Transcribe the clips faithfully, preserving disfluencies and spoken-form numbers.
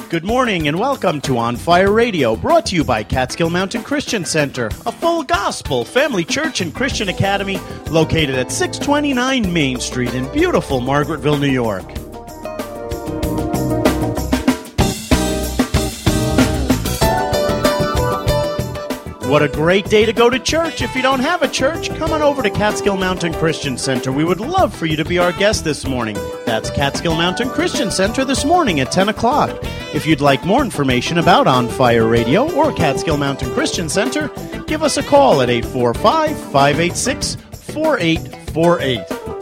Good morning and welcome to On Fire Radio, brought to you by Catskill Mountain Christian Center, a full gospel family church and Christian academy located at six twenty-nine Main Street in beautiful Margaretville, New York. What a great day to go to church. If you don't have a church, come on over to Catskill Mountain Christian Center. We would love for you to be our guest this morning. That's Catskill Mountain Christian Center this morning at ten o'clock. If you'd like more information about On Fire Radio or Catskill Mountain Christian Center, give us a call at eight four five, five eight six, four eight four eight.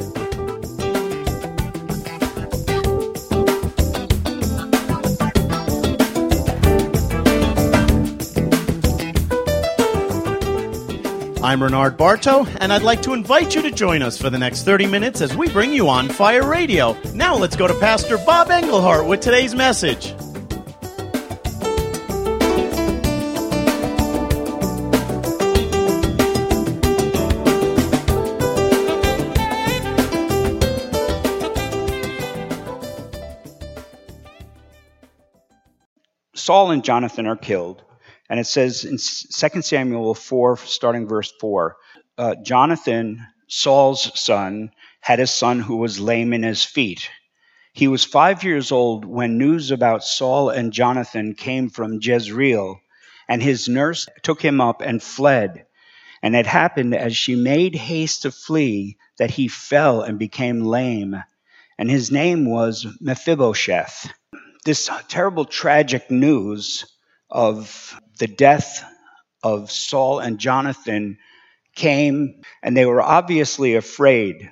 I'm Bernard Bartow, and I'd like to invite you to join us for the next thirty minutes as we bring you On Fire Radio. Now let's go to Pastor Bob Engelhart with today's message. Saul and Jonathan are killed. And it says in Second Samuel four, starting verse four, uh, Jonathan, Saul's son, had a son who was lame in his feet. He was five years old when news about Saul and Jonathan came from Jezreel, and his nurse took him up and fled. And it happened as she made haste to flee that he fell and became lame. And his name was Mephibosheth. This terrible, tragic news of the death of Saul and Jonathan came, and they were obviously afraid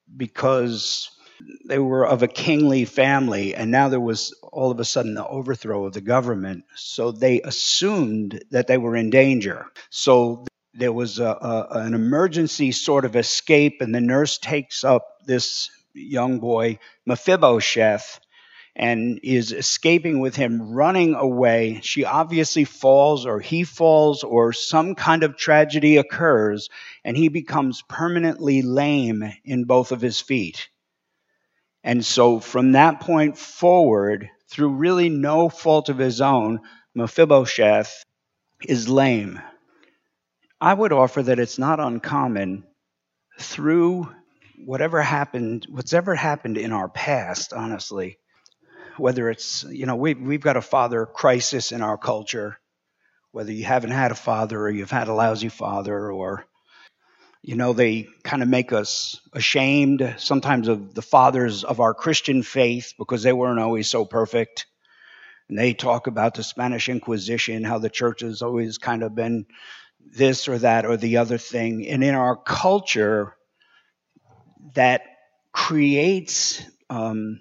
because they were of a kingly family, and now there was all of a sudden the overthrow of the government. So they assumed that they were in danger. So there was a, a, an emergency sort of escape, and the nurse takes up this young boy, Mephibosheth, and is escaping with him, running away. She obviously falls, or he falls, or some kind of tragedy occurs, and he becomes permanently lame in both of his feet. And so from that point forward, through really no fault of his own, Mephibosheth is lame. I would offer that it's not uncommon through whatever happened, what's ever happened in our past, honestly, whether it's, you know, we, we've got a father crisis in our culture, whether you haven't had a father or you've had a lousy father, or, you know, they kind of make us ashamed sometimes of the fathers of our Christian faith because they weren't always so perfect. And they talk about the Spanish Inquisition, how the church has always kind of been this or that or the other thing. And in our culture, that creates um,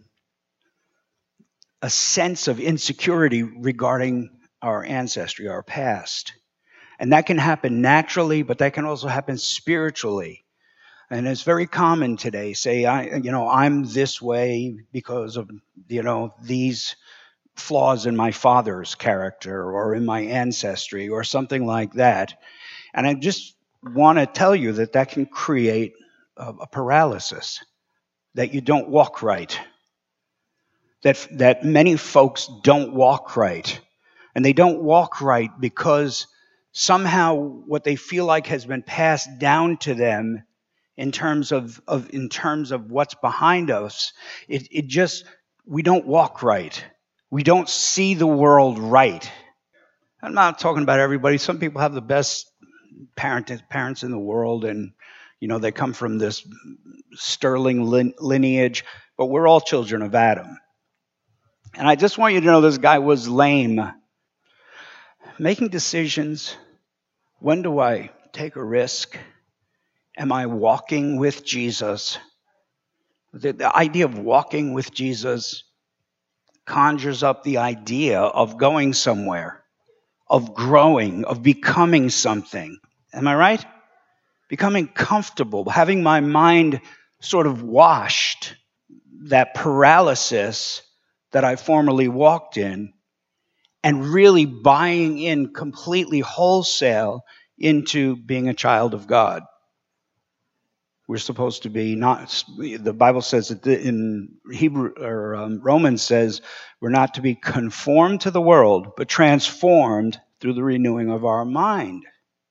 a sense of insecurity regarding our ancestry, our past. And that can happen naturally, but that can also happen spiritually. And it's very common today, say, I, you know, I'm this way because of, you know, these flaws in my father's character or in my ancestry or something like that. And I just want to tell you that that can create a, a paralysis, that you don't walk right. That that many folks don't walk right. And they don't walk right because somehow what they feel like has been passed down to them in terms of, of in terms of what's behind us, it, it just, we don't walk right. We don't see the world right. I'm not talking about everybody. Some people have the best parent, parents in the world, and you know they come from this sterling lin- lineage, but we're all children of Adam. And I just want you to know this guy was lame. Making decisions. When do I take a risk? Am I walking with Jesus? The, the idea of walking with Jesus conjures up the idea of going somewhere, of growing, of becoming something. Am I right? Becoming comfortable, having my mind sort of washed, that paralysis that I formerly walked in, and really buying in completely wholesale into being a child of God. We're supposed to be not, the Bible says that in Hebrew, or um, Romans says, we're not to be conformed to the world, but transformed through the renewing of our mind.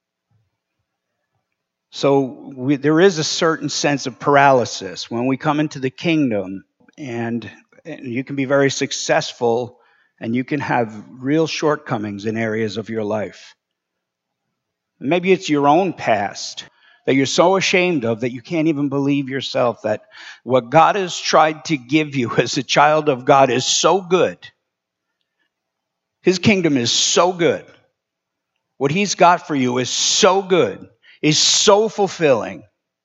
So we, there is a certain sense of paralysis when we come into the kingdom, and, and you can be very successful, and you can have real shortcomings in areas of your life. Maybe it's your own past that you're so ashamed of that you can't even believe yourself that what God has tried to give you as a child of God is so good. His kingdom is so good. What he's got for you is so good, is so fulfilling.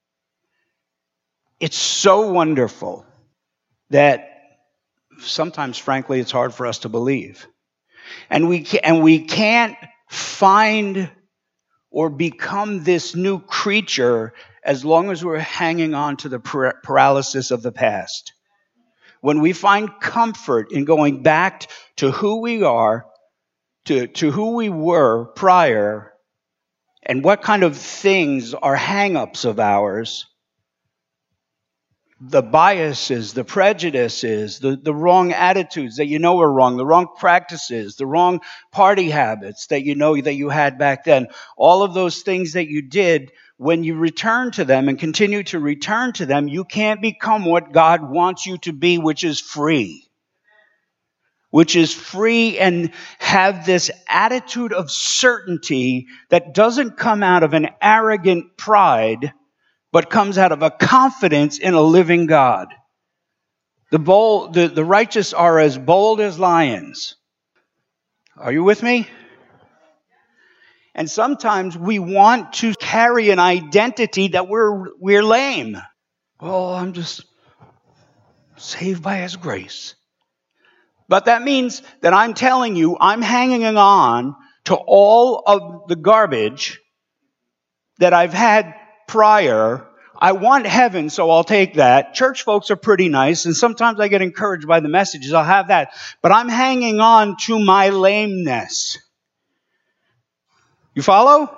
It's so wonderful that sometimes, frankly, it's hard for us to believe. And we can, and we can't find or become this new creature as long as we're hanging on to the paralysis of the past. When we find comfort in going back to who we are, to, to who we were prior, and what kind of things are hang-ups of ours, the biases, the prejudices, the, the wrong attitudes that you know are wrong, the wrong practices, the wrong party habits that you know that you had back then, all of those things that you did, when you return to them and continue to return to them, you can't become what God wants you to be, which is free. Which is free and have this attitude of certainty that doesn't come out of an arrogant pride, but comes out of a confidence in a living God. The bold, the, the righteous are as bold as lions. Are you with me? And sometimes we want to carry an identity that we're, we're lame. Oh, I'm just saved by His grace. But that means that I'm telling you, I'm hanging on to all of the garbage that I've had prior. I want heaven, so I'll take that. Church folks are pretty nice, and sometimes I get encouraged by the messages. I'll have that. But I'm hanging on to my lameness. You follow?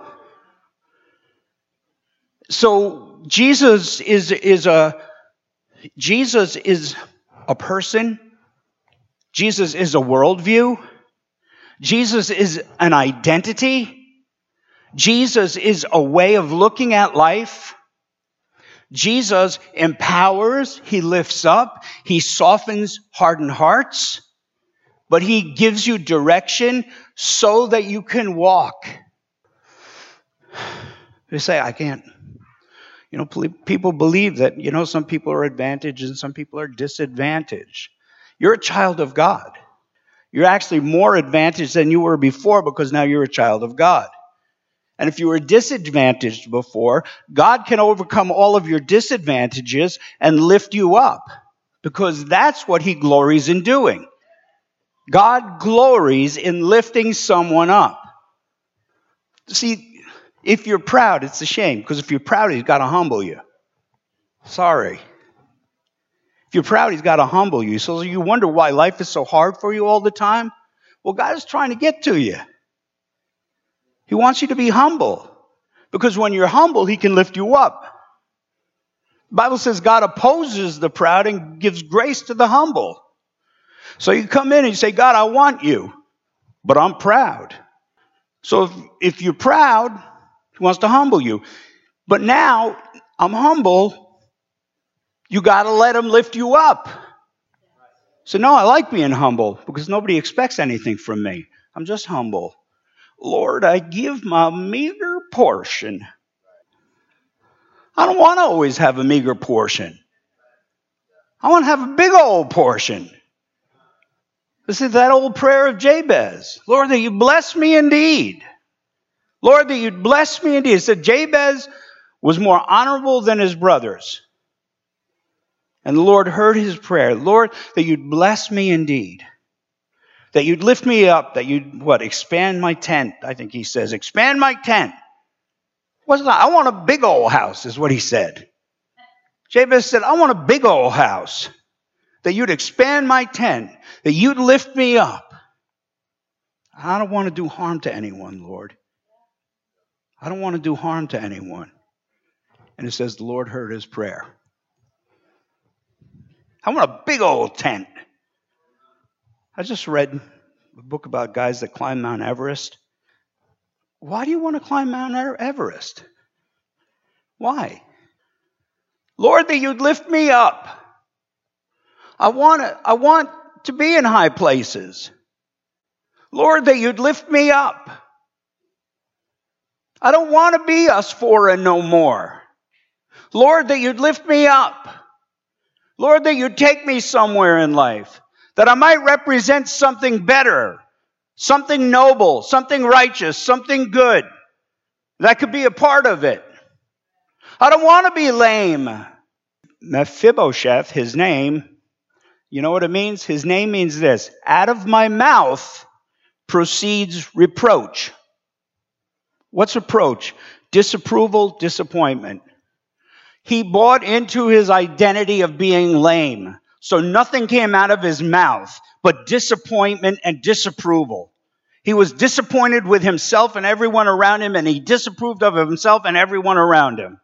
So Jesus is, is a Jesus is a person. Jesus is a worldview. Jesus is an identity. Jesus is a way of looking at life. Jesus empowers, He lifts up, He softens hardened hearts, but He gives you direction so that you can walk. They say, I can't. You know, people believe that, you know, some people are advantaged and some people are disadvantaged. You're a child of God. You're actually more advantaged than you were before because now you're a child of God. And if you were disadvantaged before, God can overcome all of your disadvantages and lift you up because that's what He glories in doing. God glories in lifting someone up. See, if you're proud, it's a shame because if you're proud, He's got to humble you. Sorry. If you're proud, He's got to humble you. So you wonder why life is so hard for you all the time? Well, God is trying to get to you. He wants you to be humble. Because when you're humble, He can lift you up. The Bible says God opposes the proud and gives grace to the humble. So you come in and you say, God, I want you, but I'm proud. So if, if you're proud, He wants to humble you. But now I'm humble. You got to let Him lift you up. So no, I like being humble because nobody expects anything from me. I'm just humble. Lord, I give my meager portion. I don't want to always have a meager portion. I want to have a big old portion. This is that old prayer of Jabez. Lord, that you bless me indeed. Lord, that you bless me indeed. It said Jabez was more honorable than his brothers. And the Lord heard his prayer. Lord, that you'd bless me indeed. That you'd lift me up. That you'd, what, expand my tent. I think he says, expand my tent. What's that? I want a big old house, is what he said. Jabez said, I want a big old house. That you'd expand my tent. That you'd lift me up. I don't want to do harm to anyone, Lord. I don't want to do harm to anyone. And it says the Lord heard his prayer. I want a big old tent. I just read a book about guys that climb Mount Everest. Why do you want to climb Mount Everest? Why? Lord, that you'd lift me up. I want to, I want to be in high places. Lord, that you'd lift me up. I don't want to be us four and no more. Lord, that you'd lift me up. Lord, that you'd take me somewhere in life, that I might represent something better, something noble, something righteous, something good, that could be a part of it. I don't want to be lame. Mephibosheth, his name, you know what it means? His name means this: out of my mouth proceeds reproach. What's reproach? Disapproval, disappointment. He bought into his identity of being lame. So nothing came out of his mouth but disappointment and disapproval. He was disappointed with himself and everyone around him, and he disapproved of himself and everyone around him.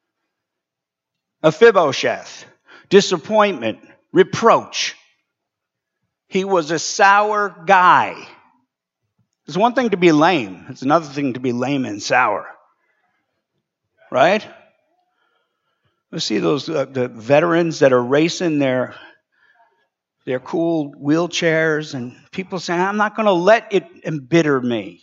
Mephibosheth, disappointment, reproach. He was a sour guy. It's one thing to be lame. It's another thing to be lame and sour. Right? You see those uh, the veterans that are racing their, their cool wheelchairs, and people saying, I'm not going to let it embitter me.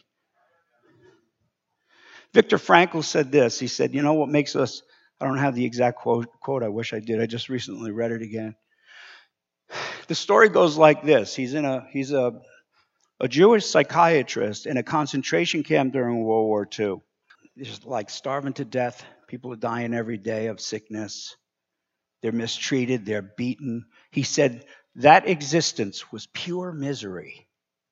Viktor Frankl said this. He said, you know what makes us, I don't have the exact quote, quote. I wish I did. I just recently read it again. The story goes like this. He's in a he's a, a Jewish psychiatrist in a concentration camp during World War Two. He's like starving to death. People are dying every day of sickness. They're mistreated. They're beaten. He said that existence was pure misery.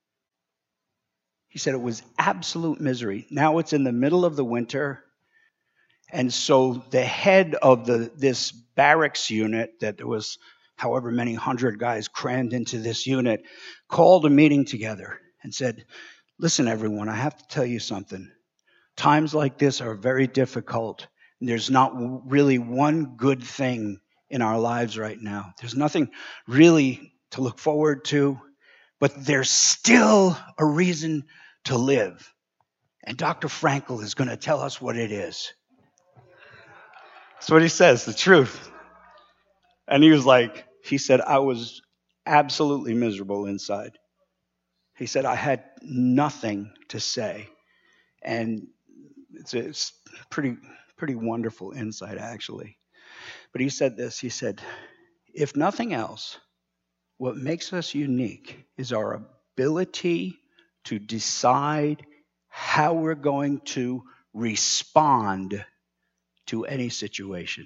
He said it was absolute misery. Now it's in the middle of the winter. And so the head of the this barracks unit, that there was however many hundred guys crammed into this unit, called a meeting together and said, listen, everyone, I have to tell you something. Times like this are very difficult. There's not really one good thing in our lives right now. There's nothing really to look forward to, but there's still a reason to live. And Doctor Frankl is going to tell us what it is. That's what he says, the truth. And he was like, he said, I was absolutely miserable inside. He said, I had nothing to say. And it's, it's pretty, pretty wonderful insight, actually. But he said this, he said, if nothing else, what makes us unique is our ability to decide how we're going to respond to any situation.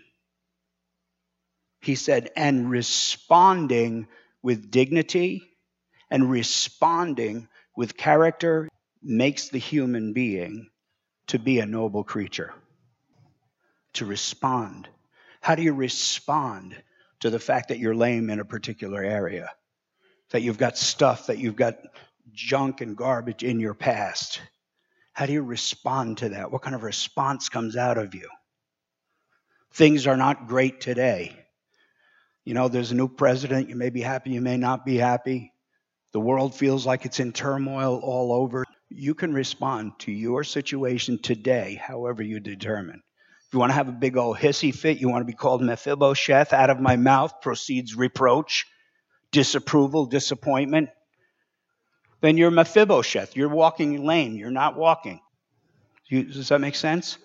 He said, and responding with dignity and responding with character makes the human being to be a noble creature. To respond. How do you respond to the fact that you're lame in a particular area? That you've got stuff, that you've got junk and garbage in your past? How do you respond to that? What kind of response comes out of you? Things are not great today. You know, there's a new president. You may be happy, you may not be happy. The world feels like it's in turmoil all over. You can respond to your situation today however you determine. If you want to have a big old hissy fit, you want to be called Mephibosheth, out of my mouth proceeds reproach, disapproval, disappointment, then you're Mephibosheth. You're walking lame. You're not walking. You, does that make sense?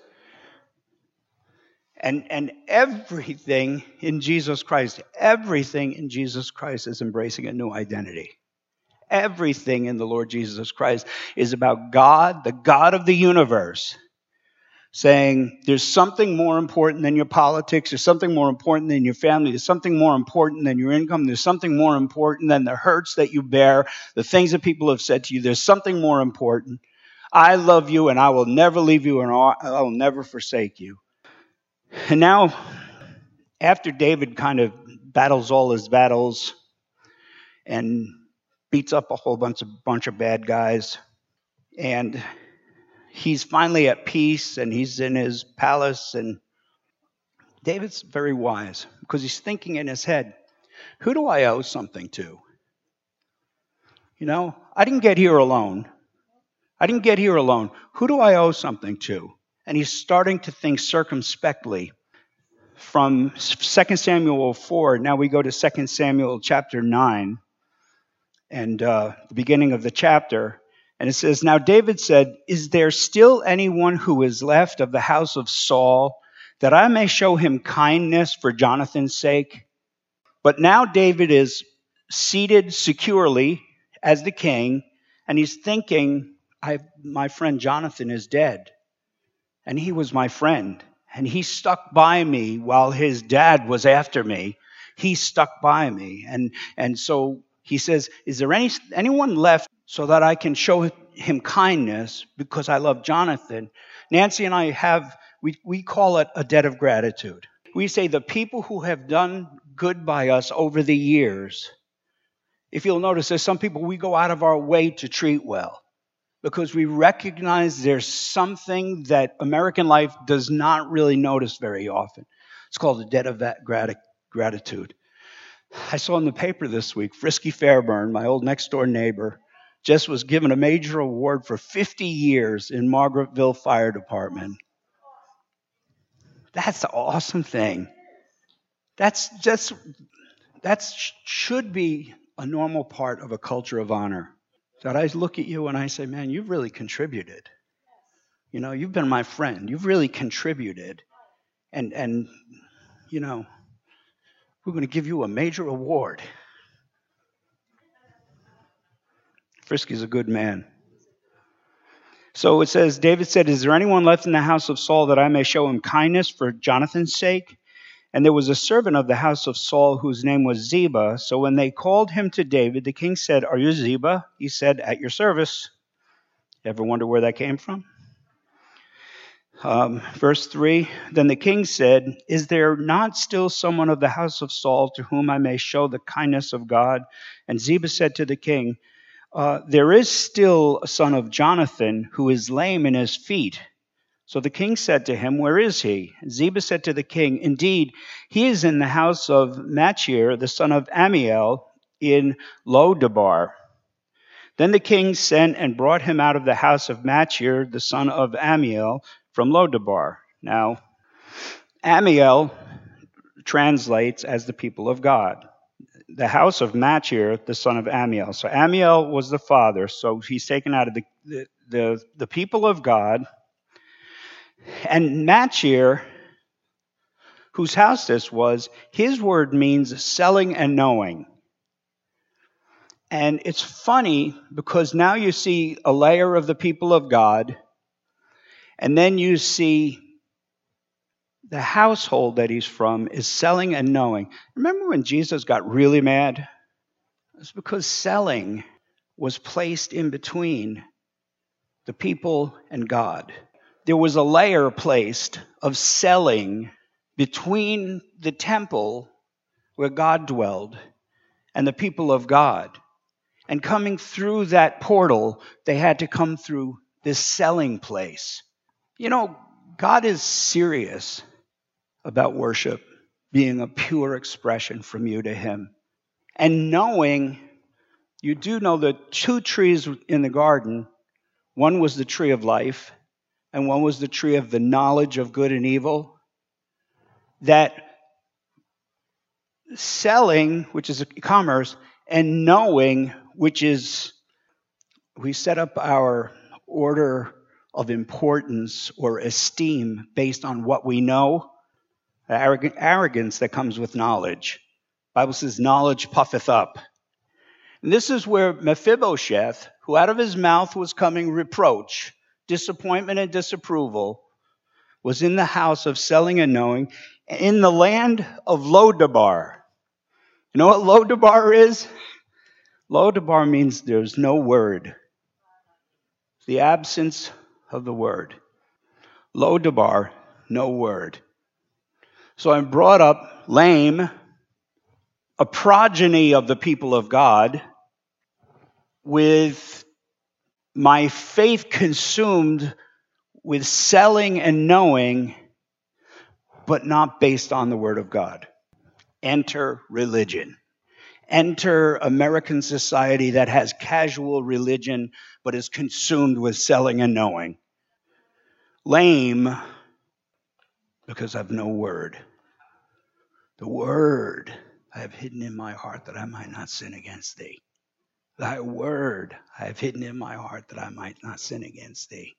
And, and everything in Jesus Christ, everything in Jesus Christ is embracing a new identity. Everything in the Lord Jesus Christ is about God, the God of the universe, saying there's something more important than your politics, there's something more important than your family, there's something more important than your income, there's something more important than the hurts that you bear, the things that people have said to you, there's something more important. I love you and I will never leave you and I will never forsake you. And now, after David kind of battles all his battles and beats up a whole bunch of bunch of bad guys, and he's finally at peace and he's in his palace, and David's very wise because he's thinking in his head, who do I owe something to? You know, I didn't get here alone. I didn't get here alone. Who do I owe something to? And he's starting to think circumspectly. From Second Samuel four, now we go to Second Samuel chapter nine, and uh, the beginning of the chapter. And it says, now David said, is there still anyone who is left of the house of Saul, that I may show him kindness for Jonathan's sake? But now David is seated securely as the king, and he's thinking, I, my friend Jonathan is dead, and he was my friend. And he stuck by me while his dad was after me. He stuck by me. And, and so he says, is there any anyone left so that I can show him kindness because I love Jonathan? Nancy and I have, we, we call it a debt of gratitude. We say the people who have done good by us over the years, if you'll notice, there's some people we go out of our way to treat well, because we recognize there's something that American life does not really notice very often. It's called the debt of that grat- gratitude. I saw in the paper this week, Frisky Fairburn, my old next-door neighbor, just was given a major award for fifty years in Margaretville Fire Department. That's an awesome thing. That's just, that should be a normal part of a culture of honor. That I look at you and I say, man, you've really contributed. You know, you've been my friend. You've really contributed. And, and you know, we're going to give you a major award. Frisky's a good man. So it says, David said, is there anyone left in the house of Saul that I may show him kindness for Jonathan's sake? And there was a servant of the house of Saul whose name was Ziba. So when they called him to David, the king said, are you Ziba? He said, at your service. Ever wonder where that came from? Um, verse three, then the king said, is there not still someone of the house of Saul to whom I may show the kindness of God? And Ziba said to the king, uh, there is still a son of Jonathan who is lame in his feet. So the king said to him, where is he? Ziba said to the king, indeed, he is in the house of Machir, the son of Ammiel, in Lo-debar. Then the king sent and brought him out of the house of Machir, the son of Ammiel, from Lo-debar. Now, Ammiel translates as the people of God. The house of Machir, the son of Ammiel. So Ammiel was the father, so he's taken out of the, the, the, the people of God. And Machir, whose house this was, his word means selling and knowing. And it's funny because now you see a layer of the people of God, and then you see the household that he's from is selling and knowing. Remember when Jesus got really mad? It's because selling was placed in between the people and God. There was a layer placed of selling between the temple where God dwelled and the people of God. And coming through that portal, they had to come through this selling place. You know, God is serious about worship being a pure expression from you to him. And knowing, you do know the two trees in the garden, one was the tree of life, and one was the tree of the knowledge of good and evil. That selling, which is commerce, and knowing, which is, we set up our order of importance or esteem based on what we know. The arrogance that comes with knowledge. The Bible says, knowledge puffeth up. And this is where Mephibosheth, who out of his mouth was coming reproach, disappointment and disapproval, was in the house of selling and knowing in the land of Lo-debar. You know what Lo-debar is? Lo-debar means there's no word. The absence of the word. Lo-debar, no word. So I'm brought up lame, a progeny of the people of God, with my faith consumed with selling and knowing, but not based on the Word of God. Enter religion. Enter American society that has casual religion, but is consumed with selling and knowing. Lame, because I've no word. The word I have hidden in my heart that I might not sin against thee. Thy word I have hidden in my heart that I might not sin against thee.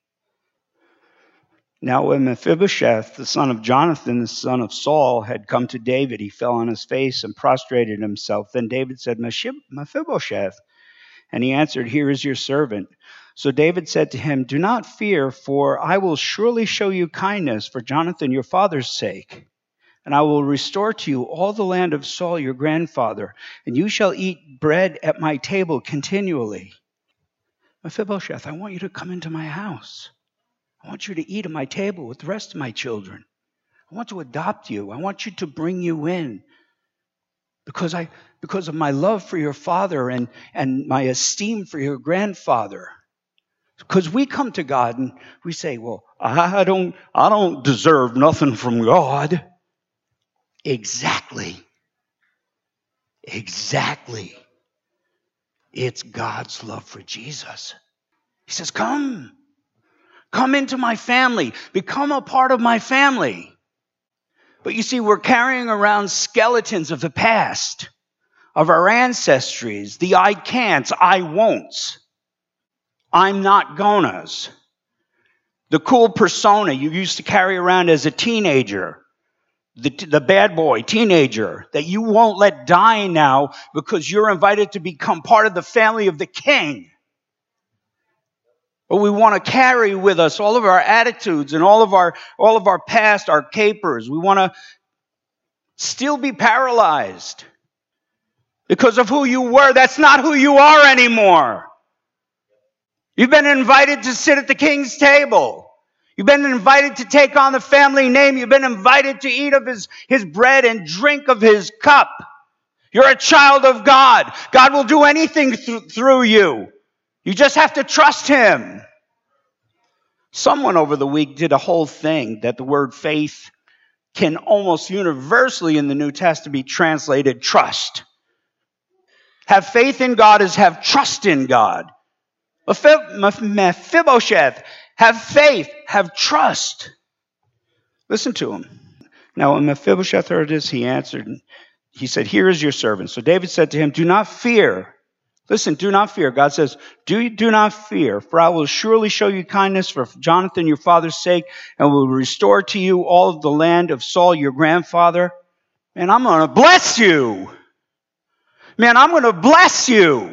Now when Mephibosheth, the son of Jonathan, the son of Saul, had come to David, he fell on his face and prostrated himself. Then David said, Mephibosheth. And he answered, Here is your servant. So David said to him, Do not fear, for I will surely show you kindness for Jonathan your father's sake. And I will restore to you all the land of Saul your grandfather, and you shall eat bread at my table continually. Mephibosheth, I want you to come into my house. I want you to eat at my table with the rest of my children. I want to adopt you. I want you to bring you in. Because I, because of my love for your father and, and my esteem for your grandfather. Because we come to God and we say, well, I don't, I don't deserve nothing from God. Exactly. Exactly. It's God's love for Jesus. He says, come. Come into my family. Become a part of my family. But you see, we're carrying around skeletons of the past, of our ancestries, the I can'ts, I won'ts, I'm not gonnas, the cool persona you used to carry around as a teenager, the, the bad boy teenager that you won't let die now because you're invited to become part of the family of the king. But we want to carry with us all of our attitudes and all of our all of our past, our capers. We want to still be paralyzed because of who you were. That's not who you are anymore. You've been invited to sit at the king's table. You've been invited to take on the family name. You've been invited to eat of his, his bread and drink of his cup. You're a child of God. God will do anything th- through you. You just have to trust him. Someone over the week did a whole thing that the word faith can almost universally in the New Testament be translated trust. Have faith in God is have trust in God. Mephibosheth, have faith, have trust. Listen to him. Now when Mephibosheth heard this, he answered, he said, Here is your servant. So David said to him, Do not fear. Listen, do not fear. God says, do, do not fear, for I will surely show you kindness for Jonathan your father's sake, and will restore to you all of the land of Saul your grandfather. And I'm going to bless you. Man, I'm going to bless you.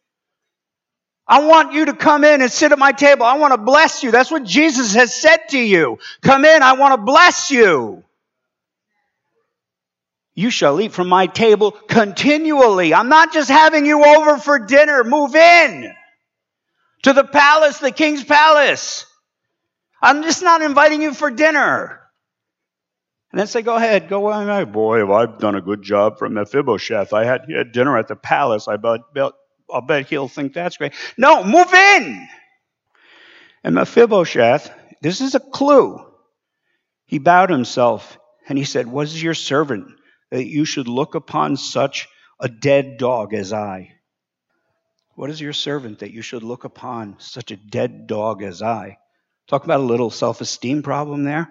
I want you to come in and sit at my table. I want to bless you. That's what Jesus has said to you. Come in, I want to bless you. You shall eat from my table continually. I'm not just having you over for dinner. Move in to the palace, the king's palace. I'm just not inviting you for dinner. And then say, go ahead, go on. Boy, have I done a good job for Mephibosheth. I had, had dinner at the palace. I bet, bet, I'll bet he'll think that's great. No, move in. And Mephibosheth, this is a clue. He bowed himself and he said, What is your servant that you should look upon such a dead dog as I? What is your servant that you should look upon such a dead dog as I? Talk about a little self-esteem problem there.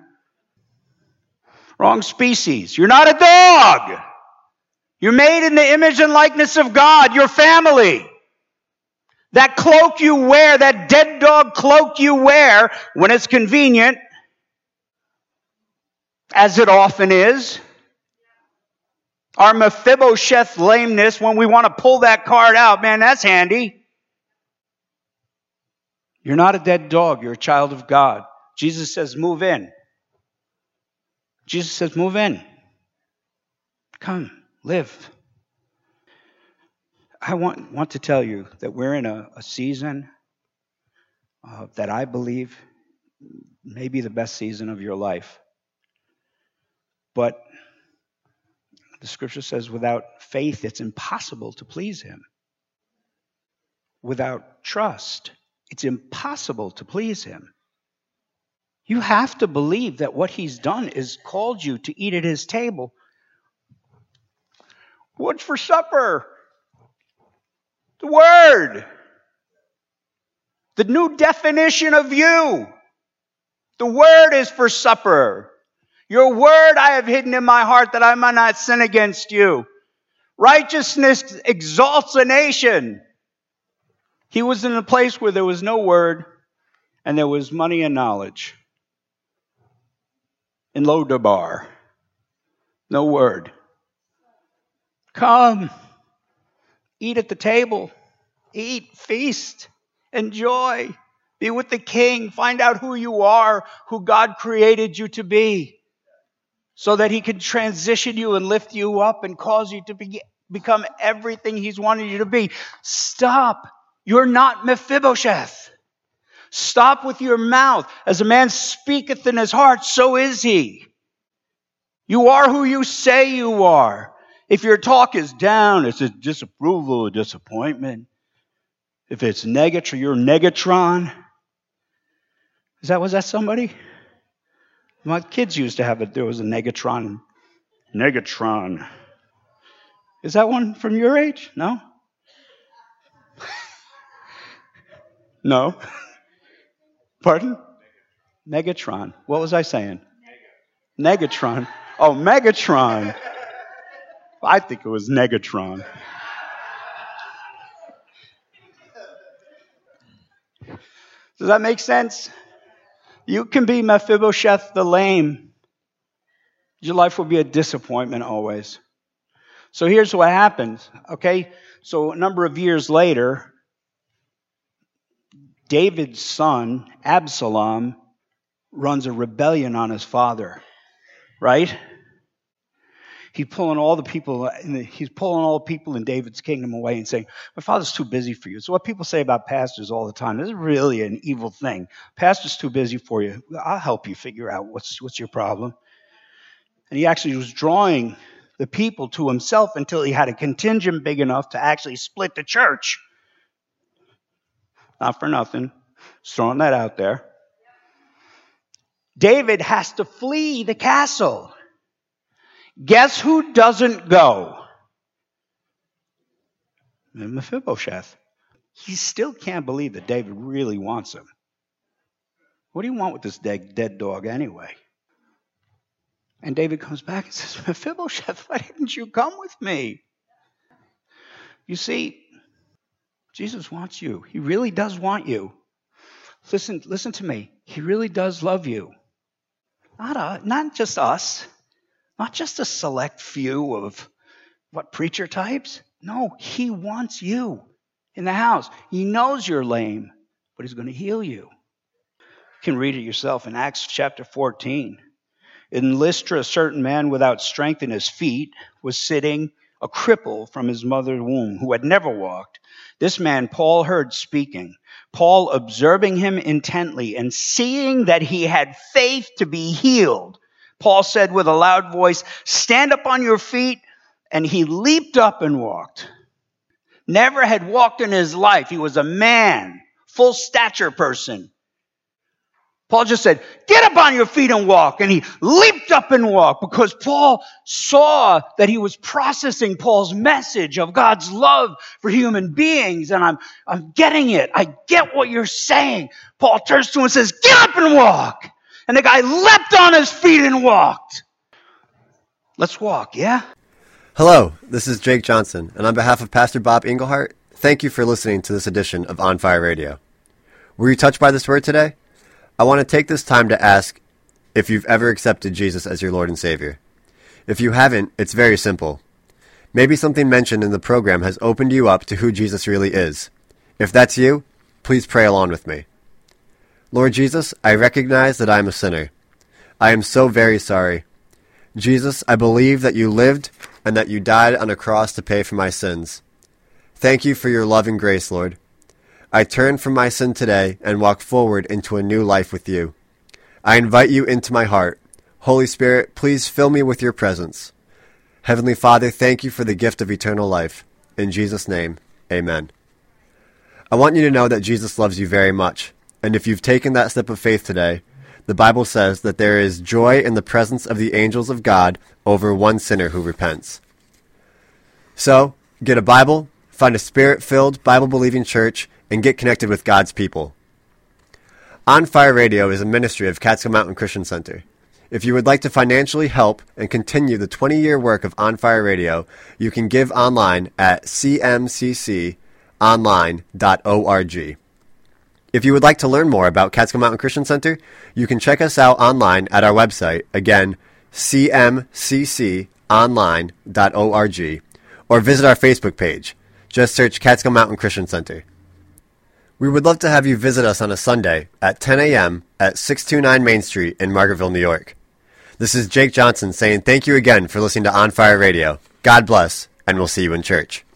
Wrong species. You're not a dog. You're made in the image and likeness of God, your family. That cloak you wear, that dead dog cloak you wear when it's convenient, as it often is, our Mephibosheth lameness, when we want to pull that card out, man, that's handy. You're not a dead dog. You're a child of God. Jesus says, move in. Jesus says, move in. Come, live. I want, want to tell you that we're in a, a season uh, that I believe may be the best season of your life. But the scripture says without faith, it's impossible to please him. Without trust, it's impossible to please him. You have to believe that what he's done is called you to eat at his table. What's for supper? The Word. The new definition of you. The Word is for supper. Your Word I have hidden in my heart that I might not sin against you. Righteousness exalts a nation. He was in a place where there was no Word and there was money and knowledge. In Lodabar. No Word. Come. Eat at the table. Eat, feast, enjoy. Be with the King. Find out who you are, who God created you to be, so that he can transition you and lift you up and cause you to be, become everything he's wanted you to be. Stop. You're not Mephibosheth. Stop with your mouth. As a man speaketh in his heart, so is he. You are who you say you are. If your talk is down, it's a disapproval or disappointment. If it's Negatron, you're Negatron. Is that, was that somebody? My kids used to have it. There was a Negatron. Negatron. Is that one from your age? No? No? Pardon? Megatron. What was I saying? Negatron. Oh, Megatron. I think it was Negatron. Does that make sense? You can be Mephibosheth the lame. Your life will be a disappointment always. So here's what happens, okay? So a number of years later, David's son, Absalom, runs a rebellion on his father, right? He's pulling all the people, in the, he's pulling all the people in David's kingdom away and saying, my father's too busy for you. So what people say about pastors all the time, this is really an evil thing. Pastor's too busy for you. I'll help you figure out what's, what's your problem. And he actually was drawing the people to himself until he had a contingent big enough to actually split the church. Not for nothing. Just throwing that out there. David has to flee the castle. Guess who doesn't go? Mephibosheth. He still can't believe that David really wants him. What do you want with this dead, dead dog anyway? And David comes back and says, Mephibosheth, why didn't you come with me? You see, Jesus wants you. He really does want you. Listen, listen to me. He really does love you. Not, uh, not just us. Not just a select few of, what, preacher types? No, he wants you in the house. He knows you're lame, but he's going to heal you. You can read it yourself in Acts chapter fourteen. In Lystra, a certain man without strength in his feet was sitting, a cripple from his mother's womb, who had never walked. This man Paul heard speaking. Paul, observing him intently and seeing that he had faith to be healed, Paul said with a loud voice, stand up on your feet. And he leaped up and walked. Never had walked in his life. He was a man, full stature person. Paul just said, get up on your feet and walk. And he leaped up and walked because Paul saw that he was processing Paul's message of God's love for human beings. And I'm, I'm getting it. I get what you're saying. Paul turns to him and says, get up and walk. And the guy leapt on his feet and walked. Let's walk, yeah? Hello, this is Jake Johnson, and on behalf of Pastor Bob Englehart, thank you for listening to this edition of On Fire Radio. Were you touched by this word today? I want to take this time to ask if you've ever accepted Jesus as your Lord and Savior. If you haven't, it's very simple. Maybe something mentioned in the program has opened you up to who Jesus really is. If that's you, please pray along with me. Lord Jesus, I recognize that I am a sinner. I am so very sorry. Jesus, I believe that you lived and that you died on a cross to pay for my sins. Thank you for your love and grace, Lord. I turn from my sin today and walk forward into a new life with you. I invite you into my heart. Holy Spirit, please fill me with your presence. Heavenly Father, thank you for the gift of eternal life. In Jesus' name, amen. I want you to know that Jesus loves you very much. And if you've taken that step of faith today, the Bible says that there is joy in the presence of the angels of God over one sinner who repents. So, get a Bible, find a Spirit-filled, Bible-believing church, and get connected with God's people. On Fire Radio is a ministry of Catskill Mountain Christian Center. If you would like to financially help and continue the twenty-year work of On Fire Radio, you can give online at c m c c online dot org. If you would like to learn more about Catskill Mountain Christian Center, you can check us out online at our website, again, c m c c online dot org, or visit our Facebook page. Just search Catskill Mountain Christian Center. We would love to have you visit us on a Sunday at ten a.m. at six twenty-nine Main Street in Margaretville, New York. This is Jake Johnson saying thank you again for listening to On Fire Radio. God bless, and we'll see you in church.